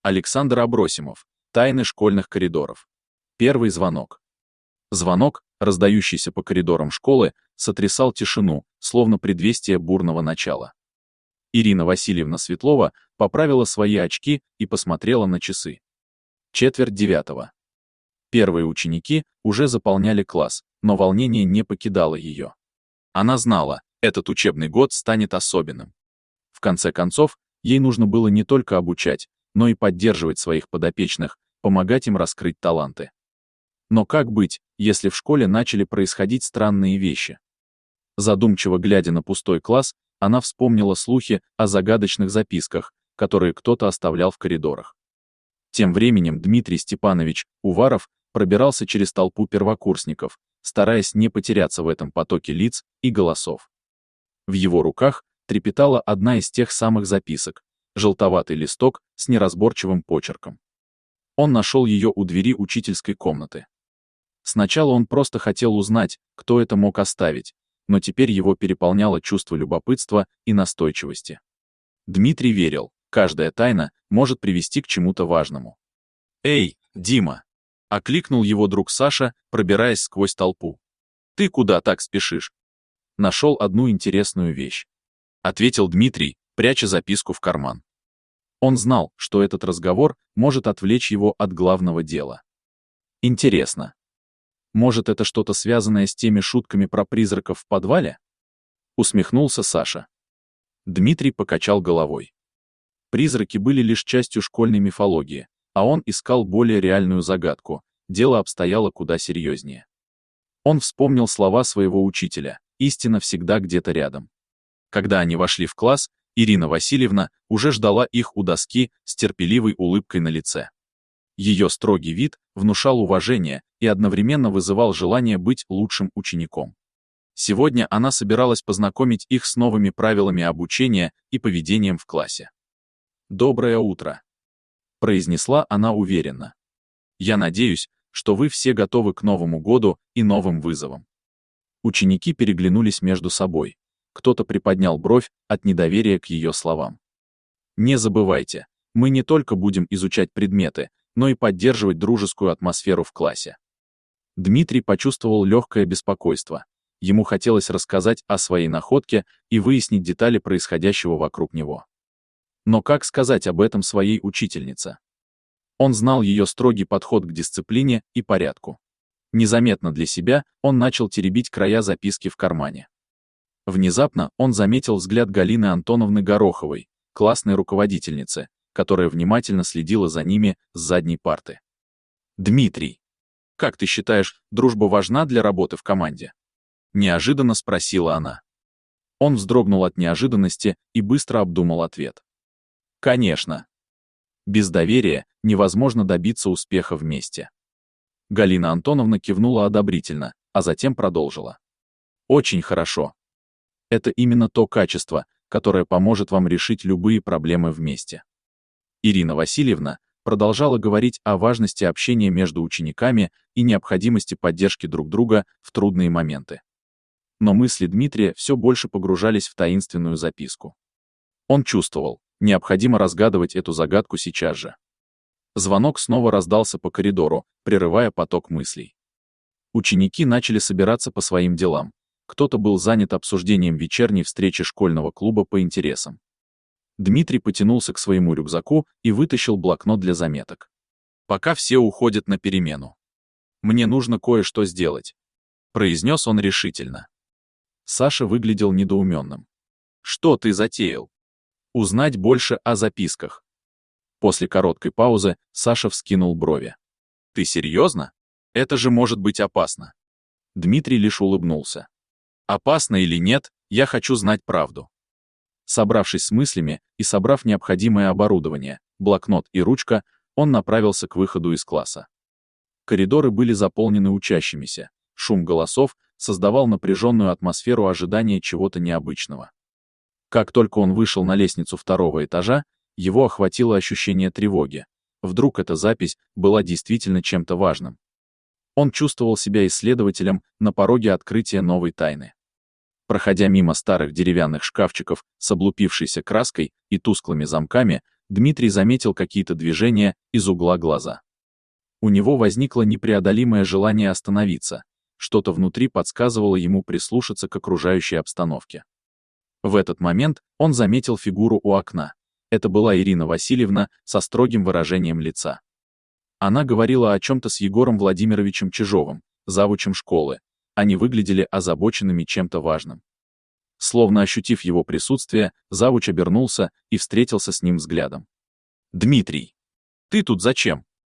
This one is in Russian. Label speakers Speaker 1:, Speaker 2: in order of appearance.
Speaker 1: Александр Абросимов. Тайны школьных коридоров. Первый звонок. Звонок, раздающийся по коридорам школы, сотрясал тишину, словно предвестие бурного начала. Ирина Васильевна Светлова поправила свои очки и посмотрела на часы. 8:45. Первые ученики уже заполняли класс, но волнение не покидало ее. Она знала, этот учебный год станет особенным. В конце концов, ей нужно было не только обучать, но и поддерживать своих подопечных, помогать им раскрыть таланты. Но как быть, если в школе начали происходить странные вещи? Задумчиво глядя на пустой класс, она вспомнила слухи о загадочных записках, которые кто-то оставлял в коридорах. Тем временем Дмитрий Степанович Уваров пробирался через толпу первокурсников, стараясь не потеряться в этом потоке лиц и голосов. В его руках трепетала одна из тех самых записок, желтоватый листок с неразборчивым почерком. Он нашел ее у двери учительской комнаты. Сначала он просто хотел узнать, кто это мог оставить, но теперь его переполняло чувство любопытства и настойчивости. Дмитрий верил, каждая тайна может привести к чему-то важному. «Эй, Дима!» — окликнул его друг Саша, пробираясь сквозь толпу. «Ты куда так спешишь?» «Нашел одну интересную вещь», — ответил Дмитрий, пряча записку в карман. Он знал, что этот разговор может отвлечь его от главного дела. «Интересно. Может, это что-то связанное с теми шутками про призраков в подвале?» Усмехнулся Саша. Дмитрий покачал головой. Призраки были лишь частью школьной мифологии, а он искал более реальную загадку, дело обстояло куда серьезнее. Он вспомнил слова своего учителя: «Истина всегда где-то рядом». Когда они вошли в класс, Ирина Васильевна уже ждала их у доски с терпеливой улыбкой на лице. Ее строгий вид внушал уважение и одновременно вызывал желание быть лучшим учеником. Сегодня она собиралась познакомить их с новыми правилами обучения и поведением в классе. «Доброе утро», — произнесла она уверенно. «Я надеюсь, что вы все готовы к Новому году и новым вызовам». Ученики переглянулись между собой. Кто-то приподнял бровь от недоверия к ее словам. «Не забывайте, мы не только будем изучать предметы, но и поддерживать дружескую атмосферу в классе». Дмитрий почувствовал легкое беспокойство. Ему хотелось рассказать о своей находке и выяснить детали происходящего вокруг него. Но как сказать об этом своей учительнице? Он знал ее строгий подход к дисциплине и порядку. Незаметно для себя он начал теребить края записки в кармане. Внезапно он заметил взгляд Галины Антоновны Гороховой, классной руководительницы, которая внимательно следила за ними с задней парты. «Дмитрий, как ты считаешь, дружба важна для работы в команде?» — неожиданно спросила она. Он вздрогнул от неожиданности и быстро обдумал ответ. «Конечно. Без доверия невозможно добиться успеха вместе». Галина Антоновна кивнула одобрительно, а затем продолжила. «Очень хорошо. Это именно то качество, которое поможет вам решить любые проблемы вместе». Ирина Васильевна продолжала говорить о важности общения между учениками и необходимости поддержки друг друга в трудные моменты. Но мысли Дмитрия все больше погружались в таинственную записку. Он чувствовал, необходимо разгадывать эту загадку сейчас же. Звонок снова раздался по коридору, прерывая поток мыслей. Ученики начали собираться по своим делам. Кто-то был занят обсуждением вечерней встречи школьного клуба по интересам. Дмитрий потянулся к своему рюкзаку и вытащил блокнот для заметок. «Пока все уходят на перемену. Мне нужно кое-что сделать», — произнес он решительно. Саша выглядел недоуменным. «Что ты затеял?» «Узнать больше о записках». После короткой паузы Саша вскинул брови. «Ты серьезно? Это же может быть опасно». Дмитрий лишь улыбнулся. «Опасно или нет, я хочу знать правду». Собравшись с мыслями и собрав необходимое оборудование, блокнот и ручка, он направился к выходу из класса. Коридоры были заполнены учащимися, шум голосов создавал напряженную атмосферу ожидания чего-то необычного. Как только он вышел на лестницу второго этажа, его охватило ощущение тревоги. Вдруг эта запись была действительно чем-то важным. Он чувствовал себя исследователем на пороге открытия новой тайны. Проходя мимо старых деревянных шкафчиков с облупившейся краской и тусклыми замками, Дмитрий заметил какие-то движения из угла глаза. У него возникло непреодолимое желание остановиться, что-то внутри подсказывало ему прислушаться к окружающей обстановке. В этот момент он заметил фигуру у окна. Это была Ирина Васильевна со строгим выражением лица. Она говорила о чем-то с Егором Владимировичем Чижовым, завучем школы. Они выглядели озабоченными чем-то важным. Словно ощутив его присутствие, завуч обернулся и встретился с ним взглядом. «Дмитрий, ты тут зачем?»